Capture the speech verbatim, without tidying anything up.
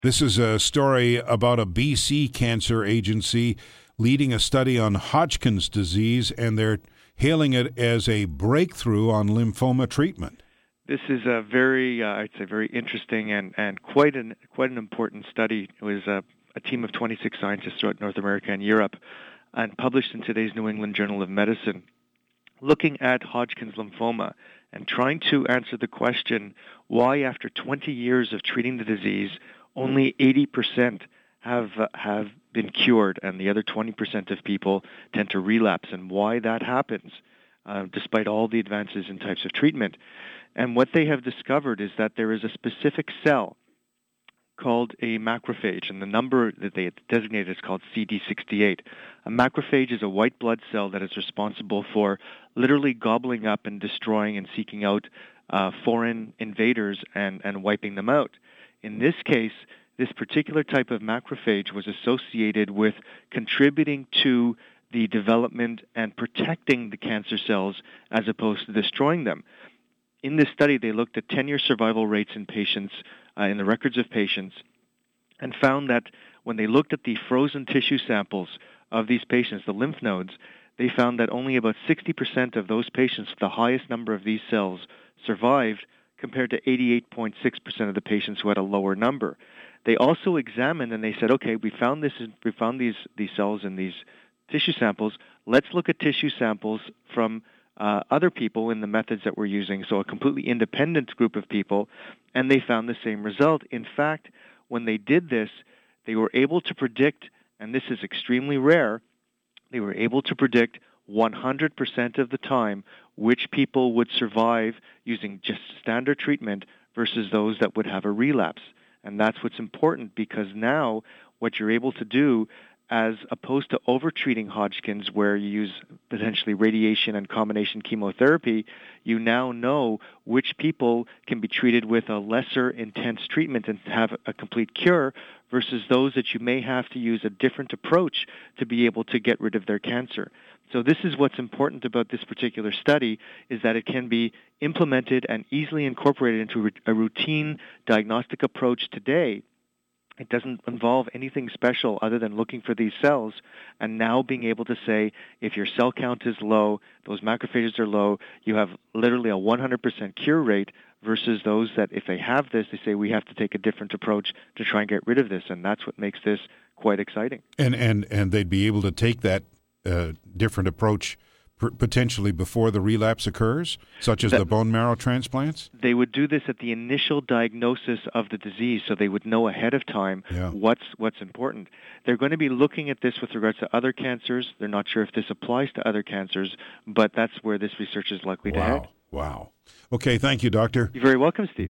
This is a story about a B C cancer agency leading a study on Hodgkin's disease, and they're hailing it as a breakthrough on lymphoma treatment. This is a very, uh, I'd say, very interesting and, and quite an quite an important study. It was a, a team of twenty-six scientists throughout North America and Europe, and published in today's New England Journal of Medicine, looking at Hodgkin's lymphoma and trying to answer the question why, after twenty years of treating the disease, only eighty percent have uh, have been cured, and the other twenty percent of people tend to relapse, and why that happens, uh, despite all the advances in types of treatment. And what they have discovered is that there is a specific cell called a macrophage, and the number that they designated is called C D sixty-eight. A macrophage is a white blood cell that is responsible for literally gobbling up and destroying and seeking out uh, foreign invaders and, and wiping them out. In this case, this particular type of macrophage was associated with contributing to the development and protecting the cancer cells as opposed to destroying them. In this study, they looked at ten-year survival rates in patients, uh, in the records of patients, and found that when they looked at the frozen tissue samples of these patients, the lymph nodes, they found that only about sixty percent of those patients with the highest number of these cells survived, compared to eighty-eight point six percent of the patients who had a lower number. They also examined and they said, okay, we found this, we found these these cells in these tissue samples. Let's look at tissue samples from uh, other people in the methods that we're using, so a completely independent group of people, and they found the same result. In fact, when they did this, they were able to predict, and this is extremely rare, they were able to predict one hundred percent of the time which people would survive using just standard treatment versus those that would have a relapse. And that's what's important, because now what you're able to do, as opposed to over-treating Hodgkin's where you use potentially radiation and combination chemotherapy, you now know which people can be treated with a lesser intense treatment and have a complete cure versus those that you may have to use a different approach to be able to get rid of their cancer. So this is what's important about this particular study, is that it can be implemented and easily incorporated into a routine diagnostic approach today. It doesn't involve anything special other than looking for these cells and now being able to say, if your cell count is low, those macrophages are low, you have literally a one hundred percent cure rate versus those that if they have this, they say we have to take a different approach to try and get rid of this. And that's what makes this quite exciting. And and, and they'd be able to take that uh, different approach potentially before the relapse occurs, such as that, the bone marrow transplants? They would do this at the initial diagnosis of the disease, so they would know ahead of time yeah. what's what's important. They're going to be looking at this with regards to other cancers. They're not sure if this applies to other cancers, but that's where this research is likely wow. to head. Wow. Okay, thank you, Doctor. You're very welcome, Steve.